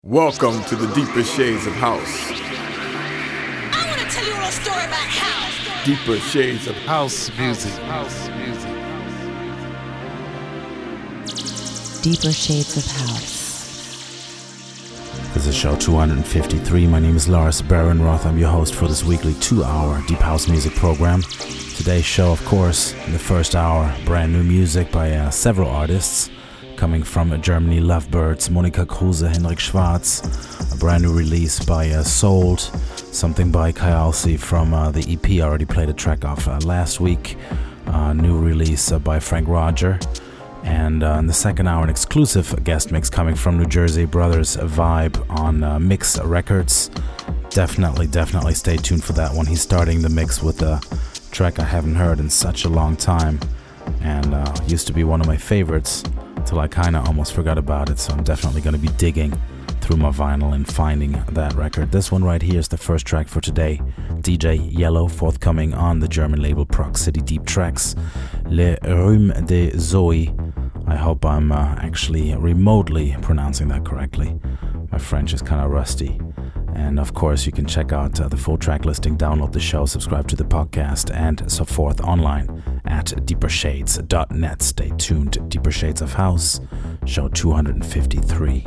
Welcome to the Deeper Shades of House. I want to tell you a little story about house. Deeper Shades of House music. Deeper Shades of House. This is show 253. My name is Lars Barenroth. I'm your host for this weekly 2-hour Deep House music program. Today's show, of course, in the first hour, brand new music by several artists. Coming from Germany, Lovebirds, Monika Kruse, Henrik Schwarz, a brand new release by Sold, something by Kai Alsi from the EP I already played a track off last week, new release by Frank Roger, and in the second hour, an exclusive guest mix coming from New Jersey Brothers Vibe on Mix Records. Definitely stay tuned for that one. He's starting the mix with a track I haven't heard in such a long time, and used to be one of my favorites till I kind of almost forgot about it, so I'm definitely going to be digging through my vinyl and finding that record. This one right here is the first track for today. DJ Yellow, forthcoming on the German label Proc City Deep Tracks, Le Rhume de Zoe. I hope I'm actually remotely pronouncing that correctly. My French is kind of rusty. And of course, you can check out the full track listing, download the show, subscribe to the podcast, and so forth online at deepershades.net. Stay tuned. Deeper Shades of House, show 253.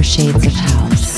Shades of House.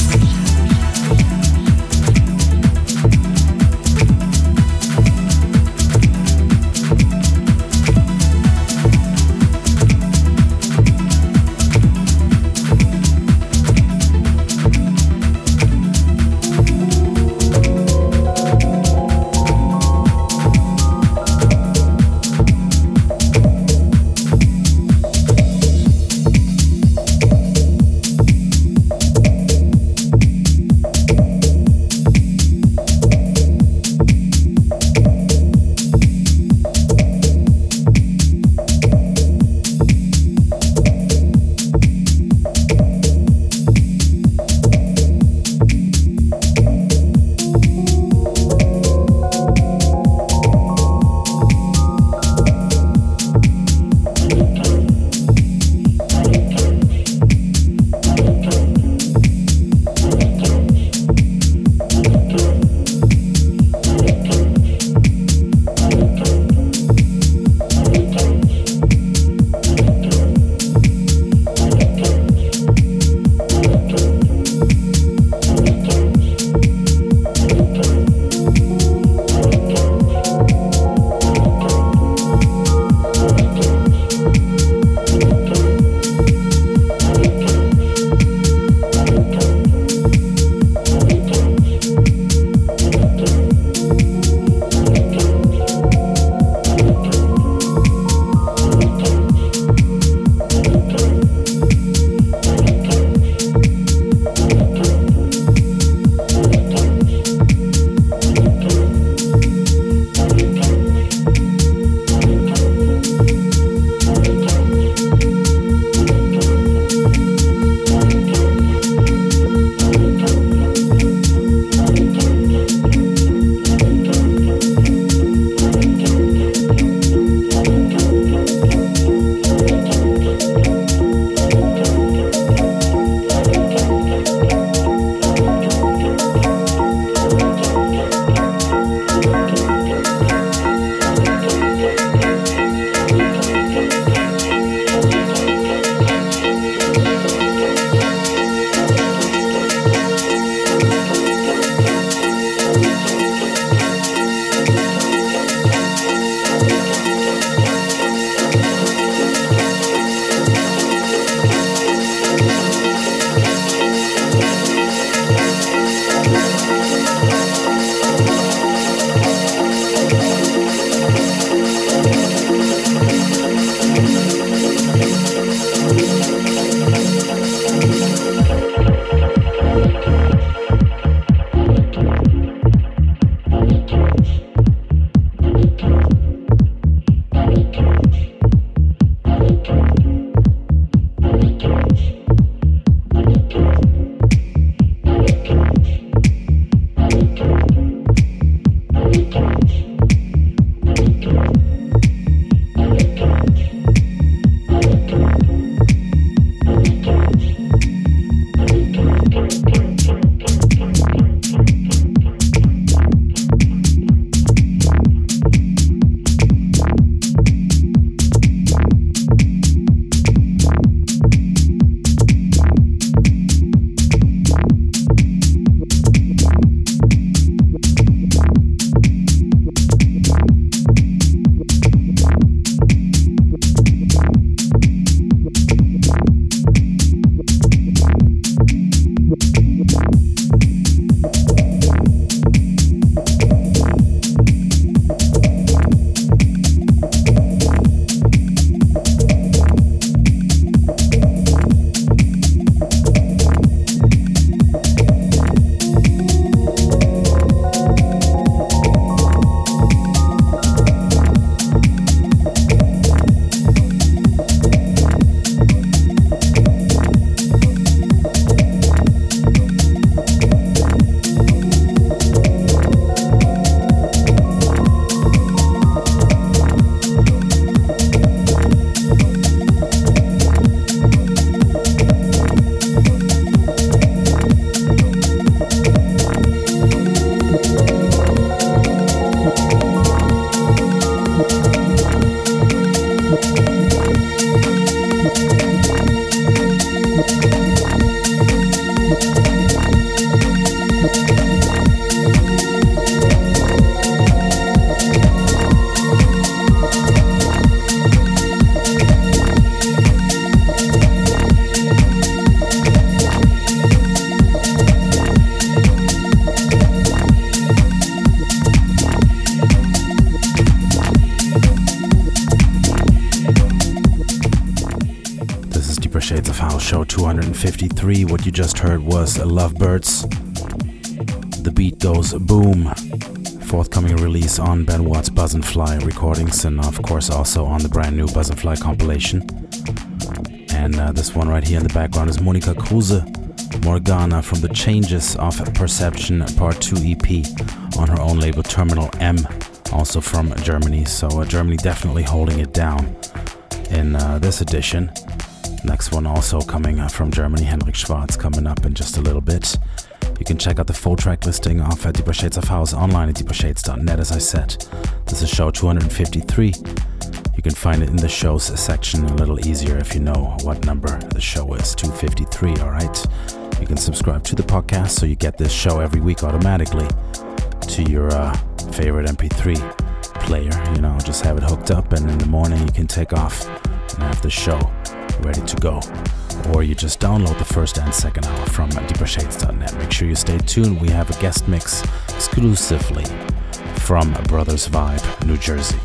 Shades of House, show 253. What you just heard was Lovebirds. The beat goes boom. Forthcoming release on Ben Watt's Buzz and Fly recordings, and of course also on the brand new Buzz and Fly compilation. And this one right here in the background is Monika Kruse, Morgana, from the Changes of Perception Part 2 EP on her own label Terminal M, also from Germany. So Germany definitely holding it down in this edition. Next one also coming from Germany, Henrik Schwarz, coming up in just a little bit. You can check out the full track listing of Deeper Shades of House online at deepershades.net, as I said. This is show 253. You can find it in the shows section, a little easier if you know what number the show is, 253, alright? You can subscribe to the podcast so you get this show every week automatically to your favorite MP3 player. You know, just have it hooked up, and in the morning you can take off and have the show ready to go. Or you just download the first and second hour from deepershades.net. Make sure you stay tuned. We have a guest mix exclusively from Brothers Vibe, New Jersey.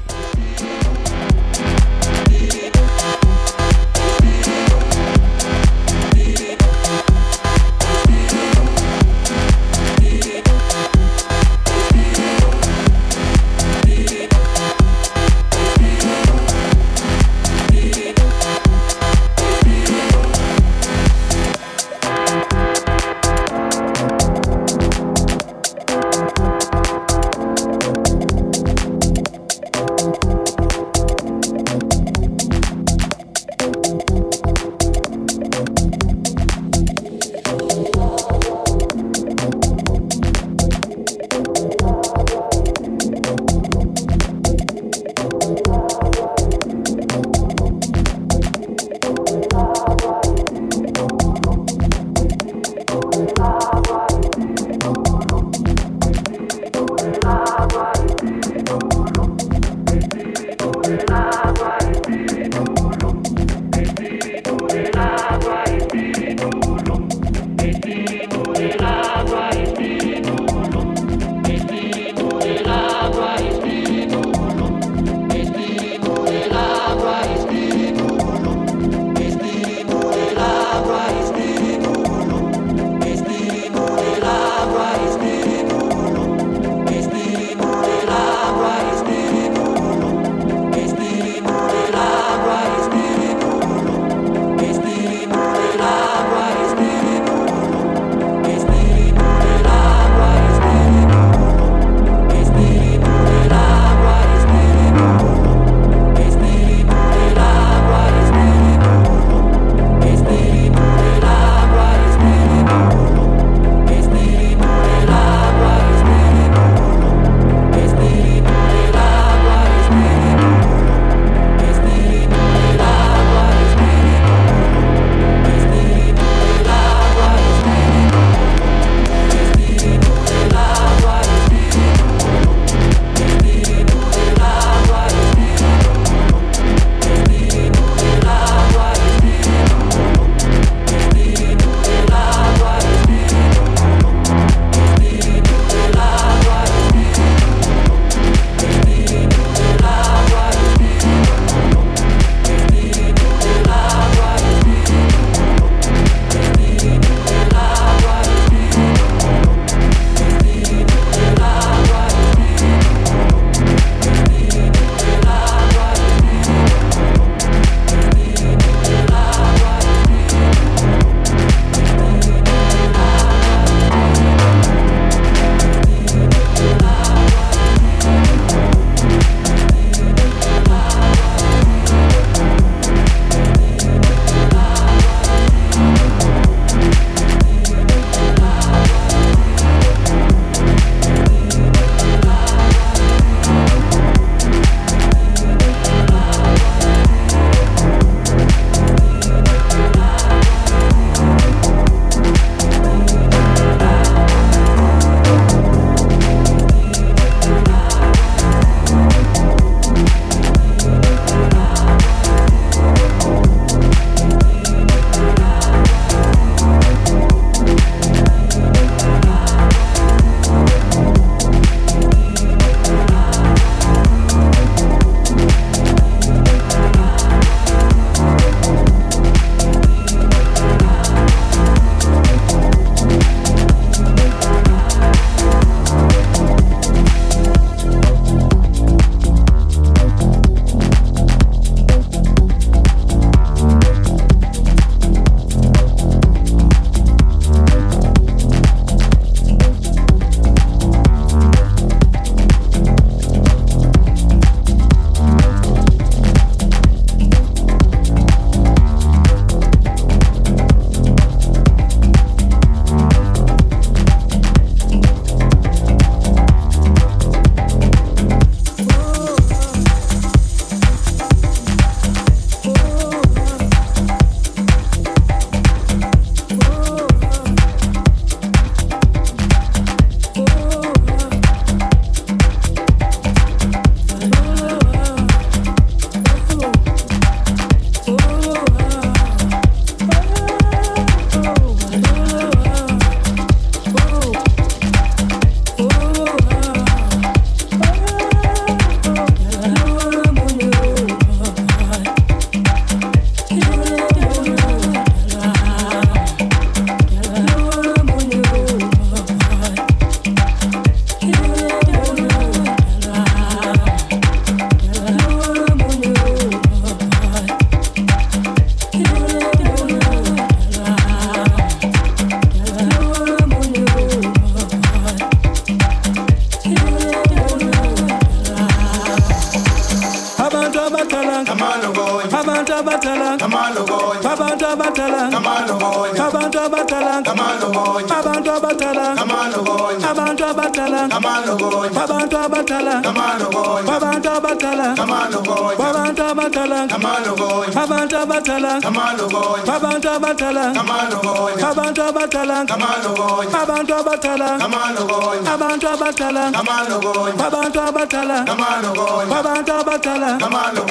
abatalang, abantu abatalang, abantu abatalang, abantu abatalang, abantu abatalang, abantu abatalang, abantu abatalang, abantu abatalang, abantu abatalang, abantu abatalang, abantu abatalang, abantu abatalang, abantu abatalang, abantu abatalang, abantu abatalang, abantu abatalang.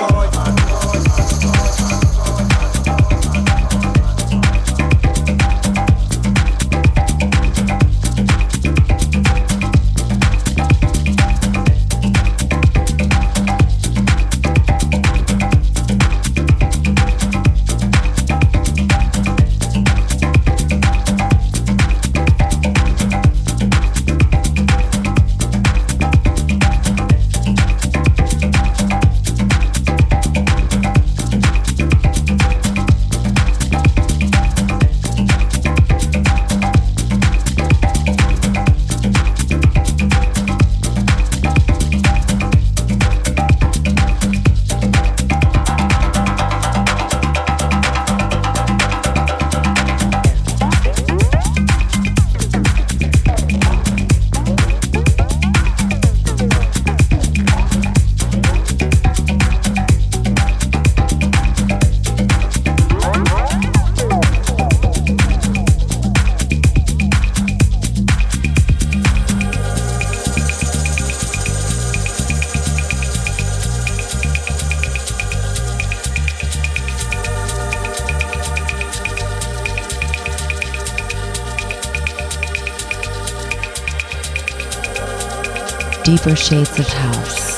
Deeper shades of house.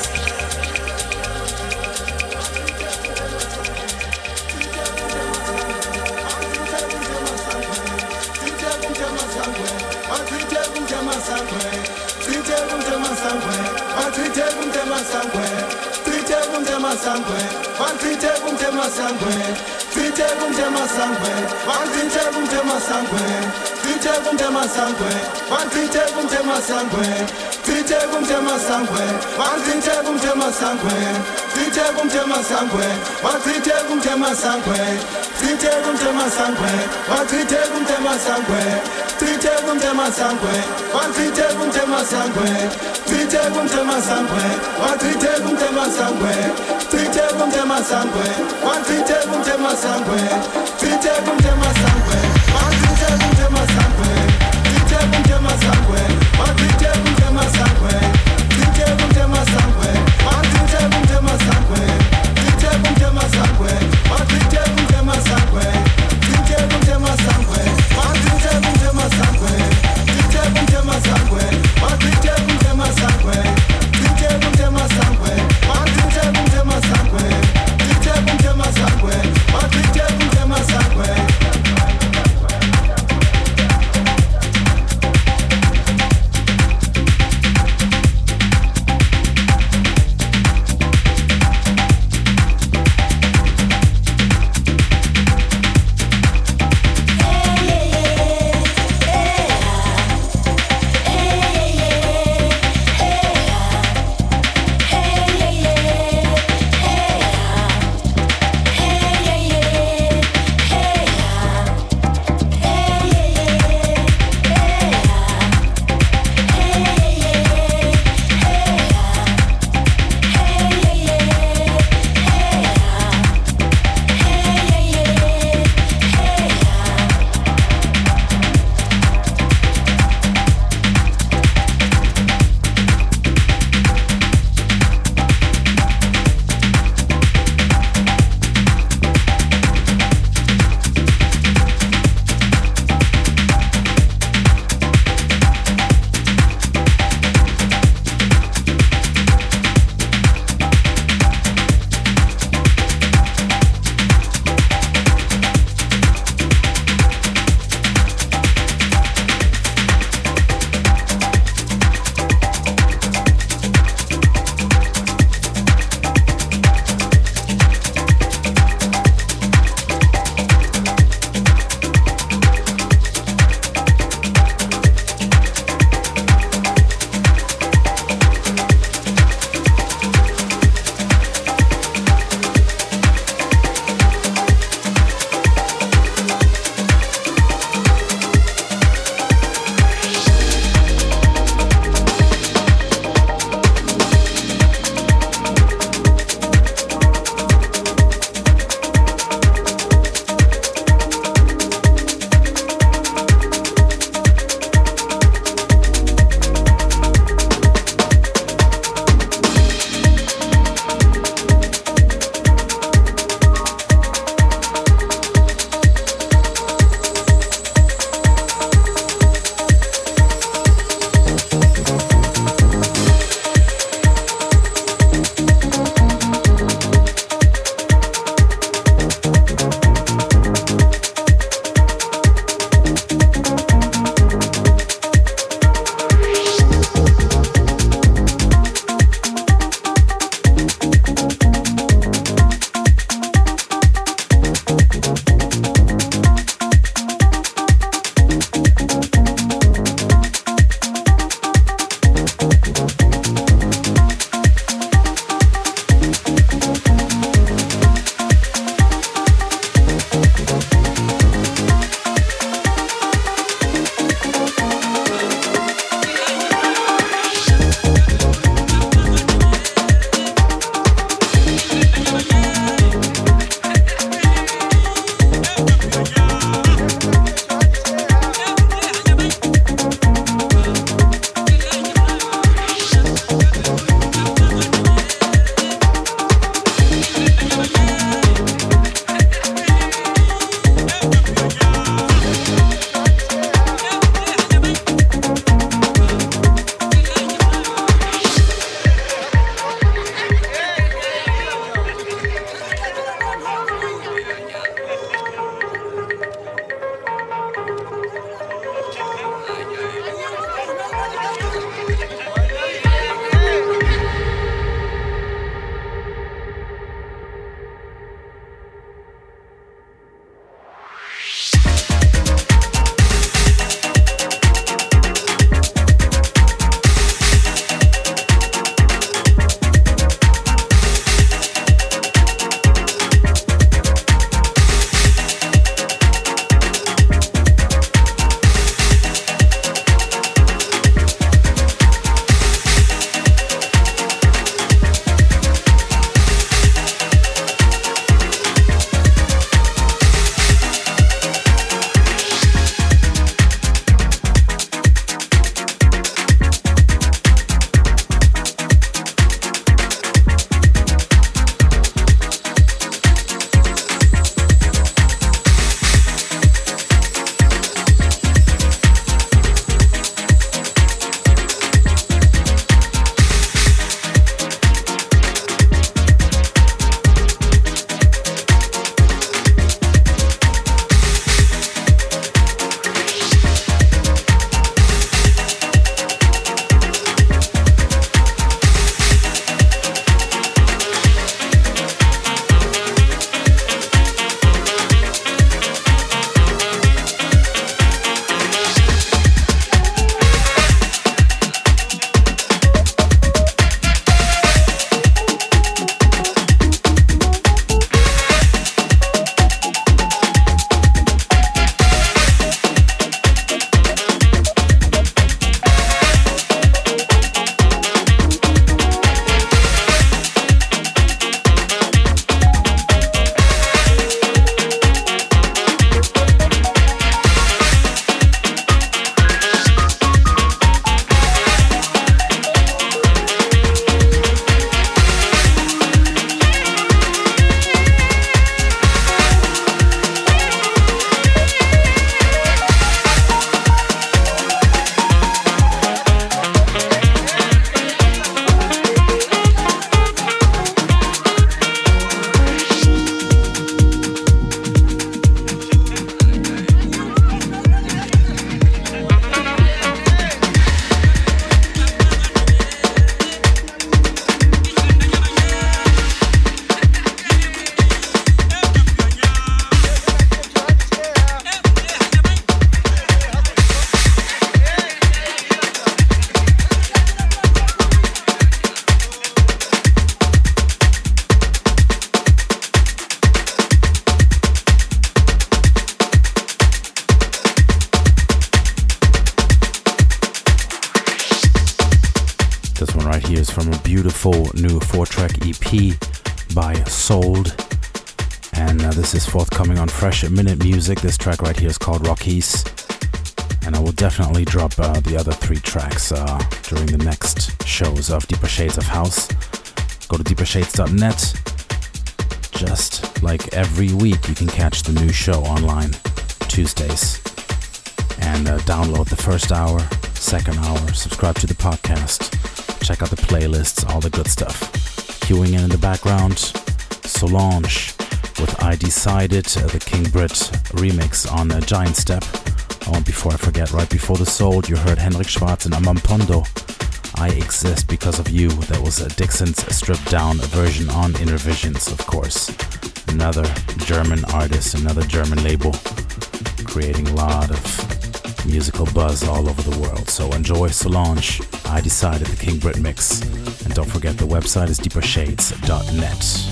here is from a beautiful new 4-track EP by Sold. And this is forthcoming on Fresh Minute Music. This track right here is called Rockies. And I will definitely drop the other 3 tracks during the next shows of Deeper Shades of House. Go to deepershades.net. Just like every week, you can catch the new show online Tuesdays. And download the first hour, second hour, subscribe to the podcast, check out the playlists, all the good stuff. Queuing in the background, Solange with I Decided, the King Brit remix on Giant Step. Oh, and before I forget, right before the Soul, you heard Henrik Schwarz and Amampondo. I Exist Because of You. That was Dixon's stripped down version on Inner Visions, of course. Another German artist, another German label, creating a lot of musical buzz all over the world. So enjoy Solange, I Decided, the King Brit mix. And don't forget, the website is deepershades.net.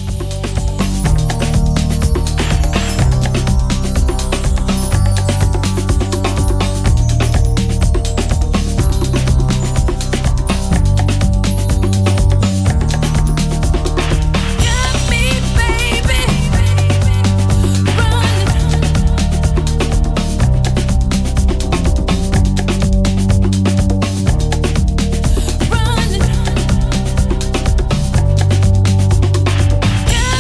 Yeah.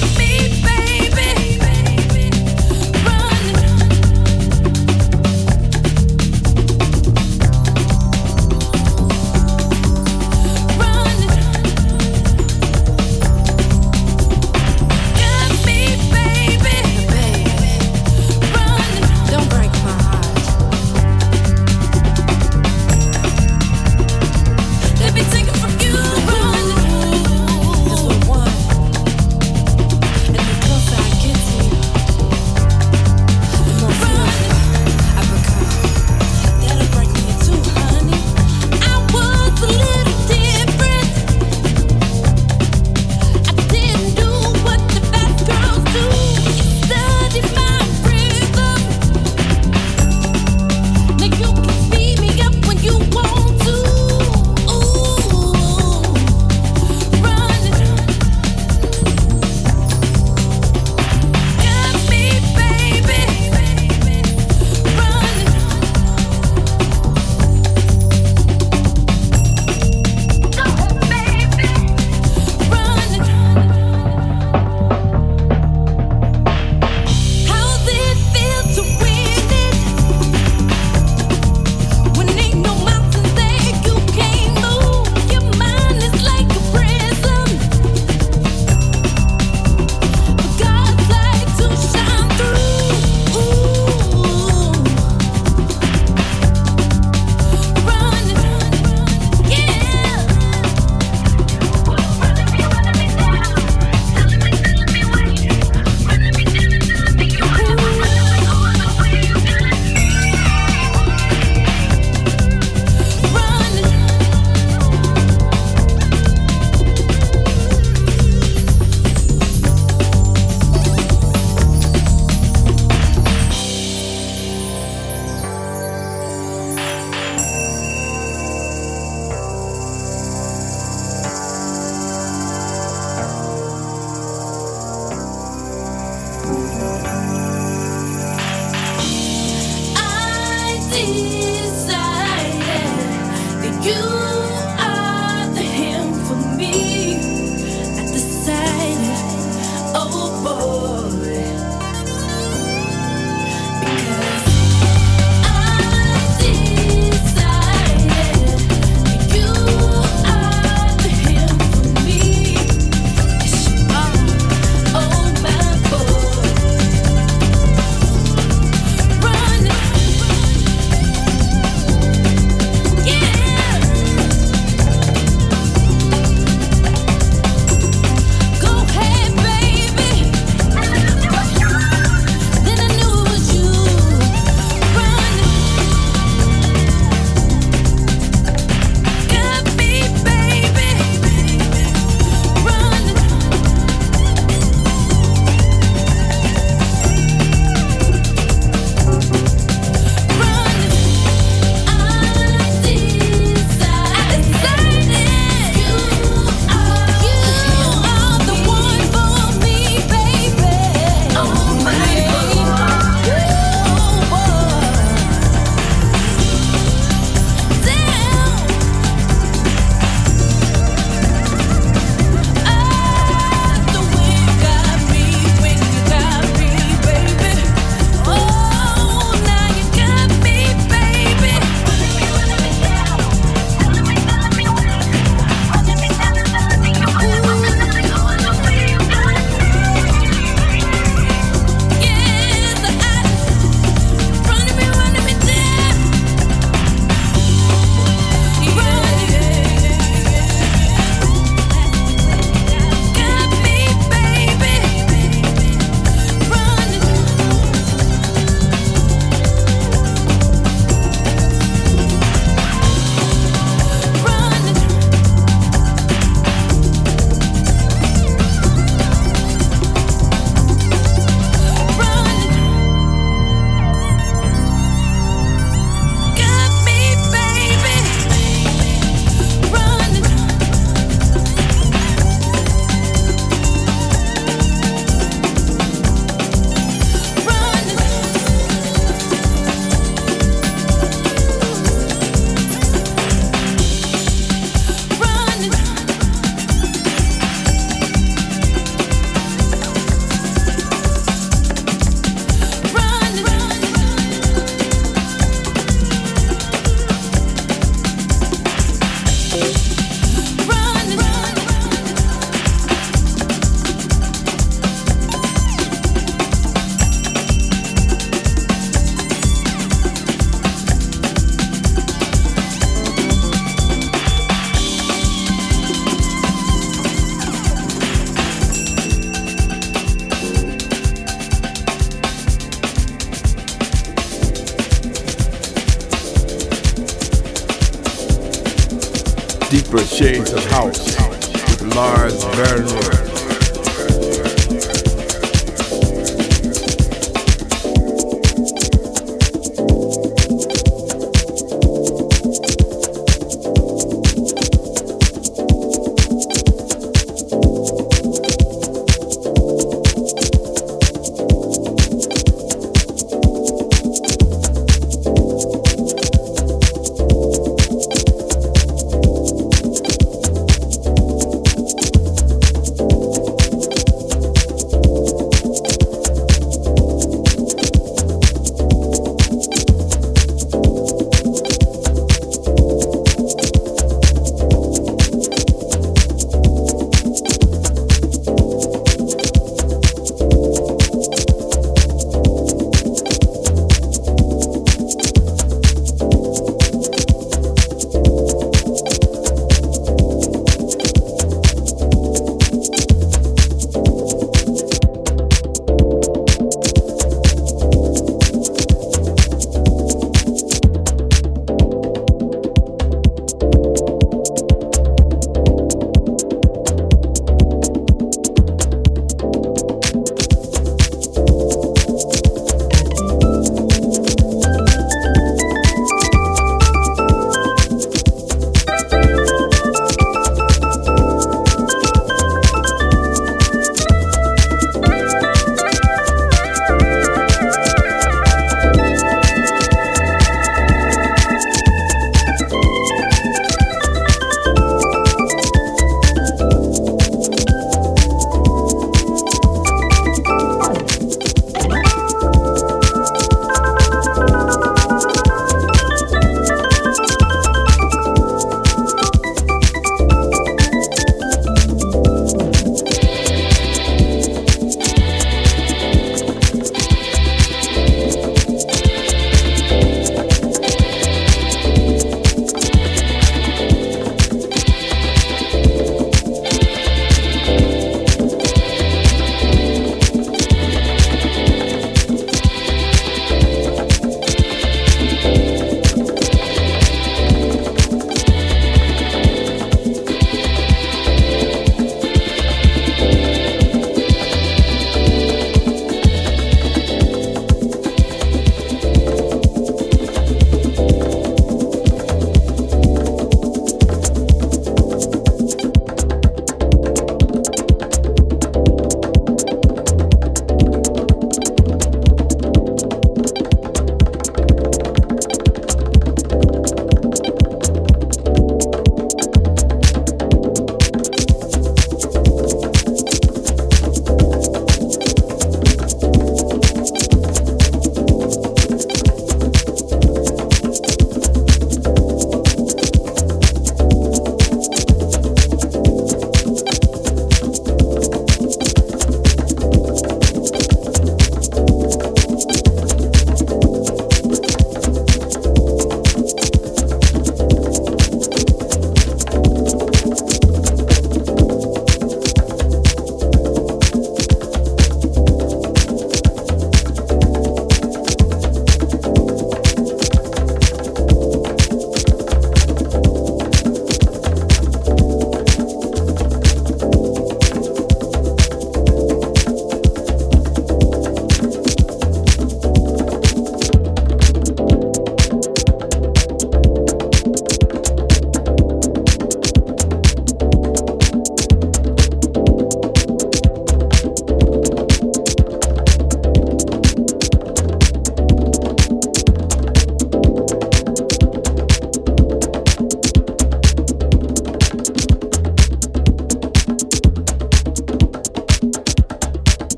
Deeper Shades of House with Lars Bernroth.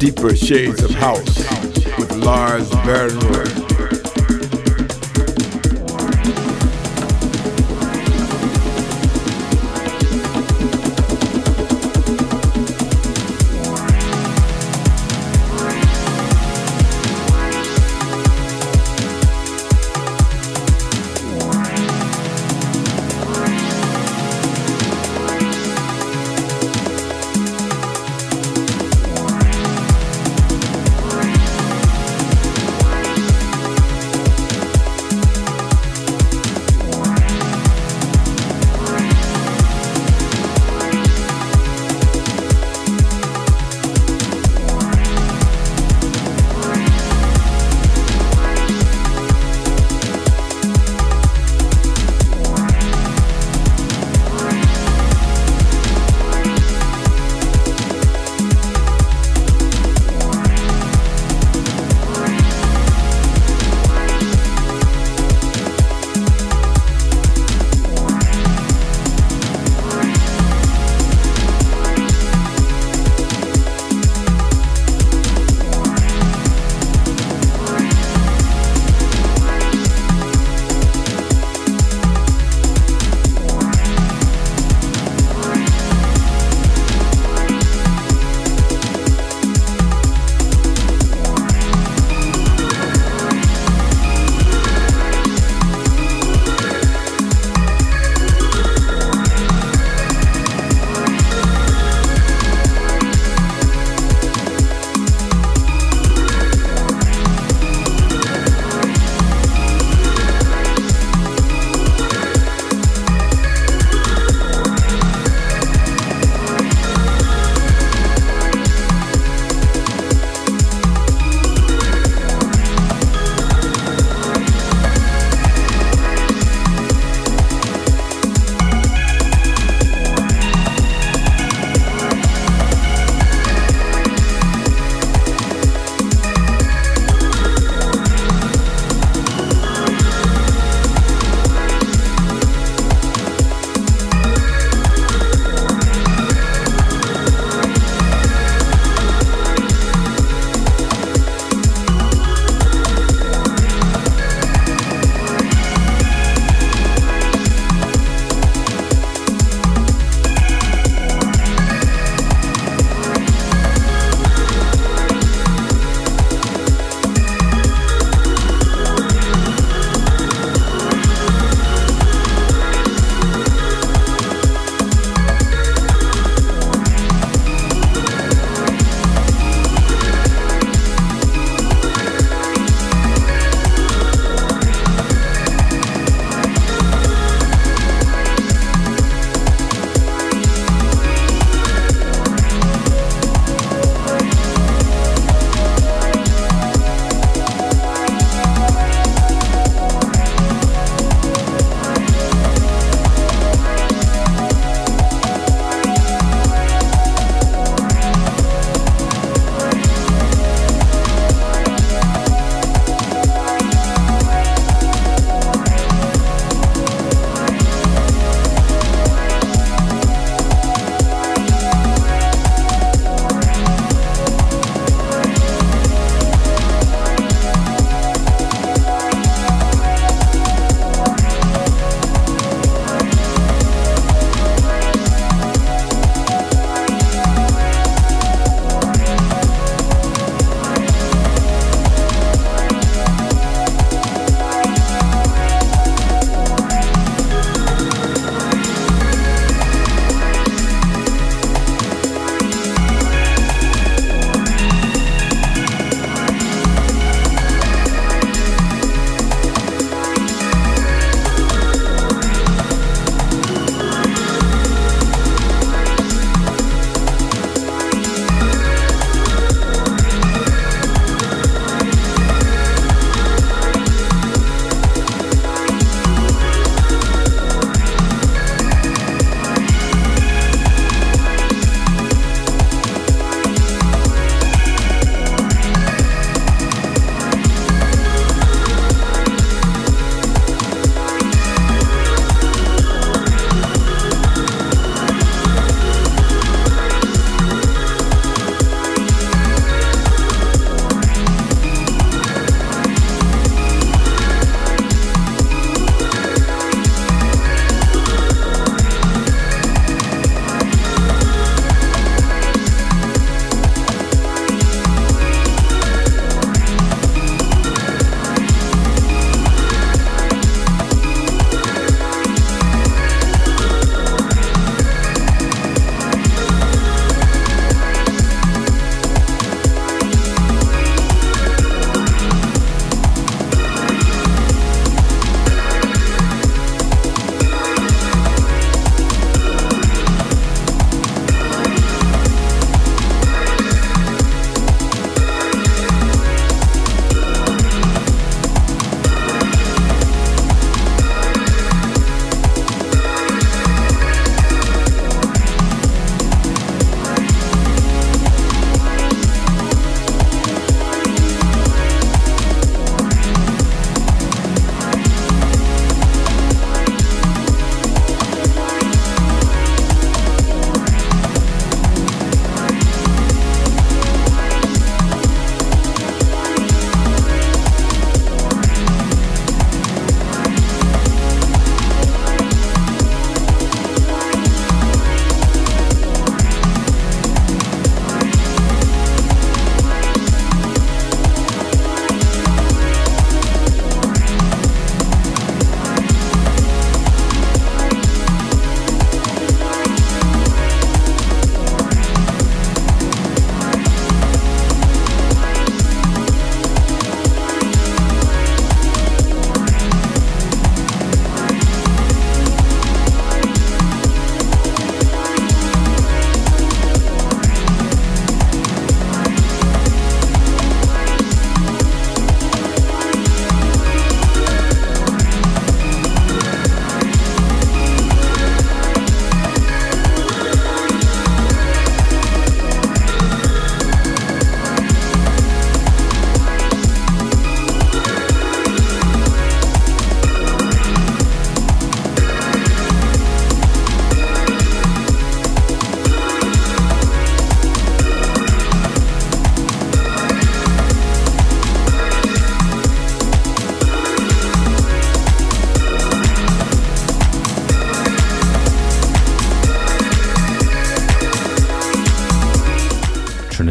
Deeper Shades of House with Lars Bernroth.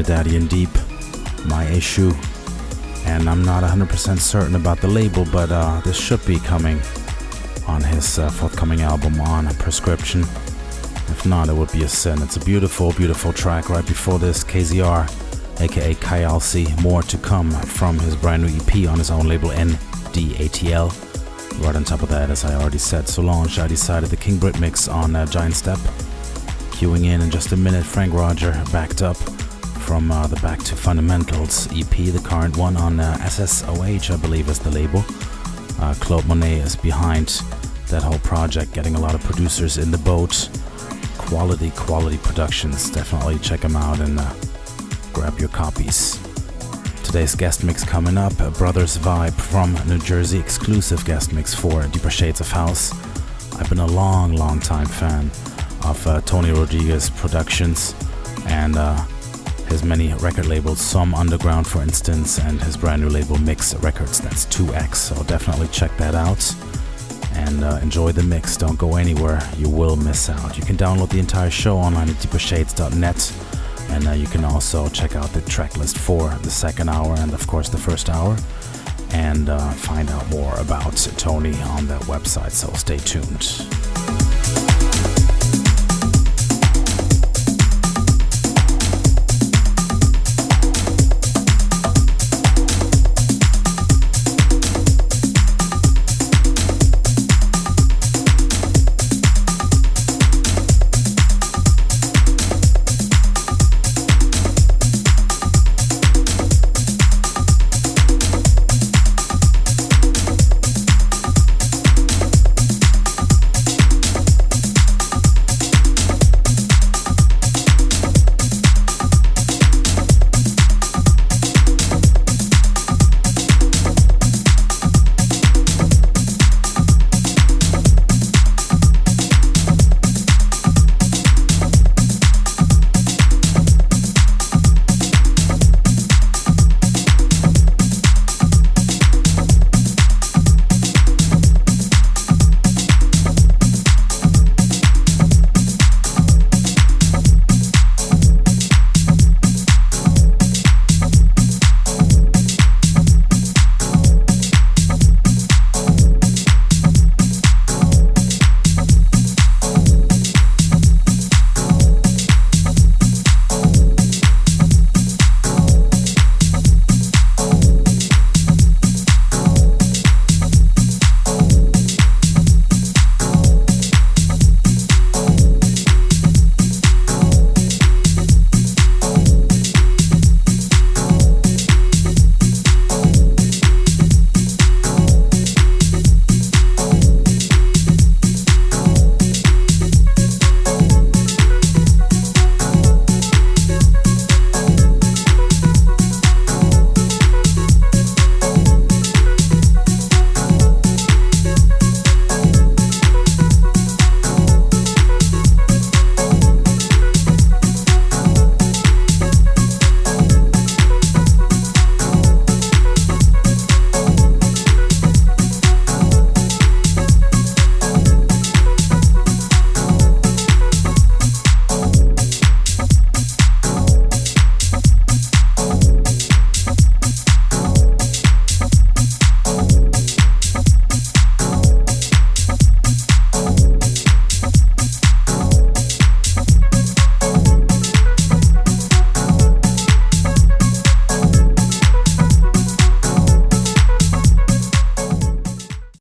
Daddy and Deep, My Issue. And I'm not 100% certain about the label, but this should be coming on his forthcoming album on Prescription. If not, it would be a sin. It's a beautiful, beautiful track. Right before this, KZR, aka Kayalsi, more to come from his brand new EP on his own label NDATL. Right on top of that, as I already said, Solange, I decided the King Brit mix on Giant Step. Queuing in just a minute, Frank Roger, Backed Up from the Back to Fundamentals EP, the current one on SSOH, I believe is the label. Claude Monet is behind that whole project, getting a lot of producers in the boat. Quality productions. Definitely check them out and grab your copies. Today's guest mix coming up, Brothers Vibe from New Jersey, exclusive guest mix for Deeper Shades of House. I've been a long time fan of Tony Rodriguez Productions and his many record labels, Some Underground for instance, and his brand new label Mix Records, that's 2X, so definitely check that out and enjoy the mix. Don't go anywhere, you will miss out. You can download the entire show online at deepershades.net. And you can also check out the track list for the second hour and, of course, the first hour. And find out more about Tony on that website, so stay tuned.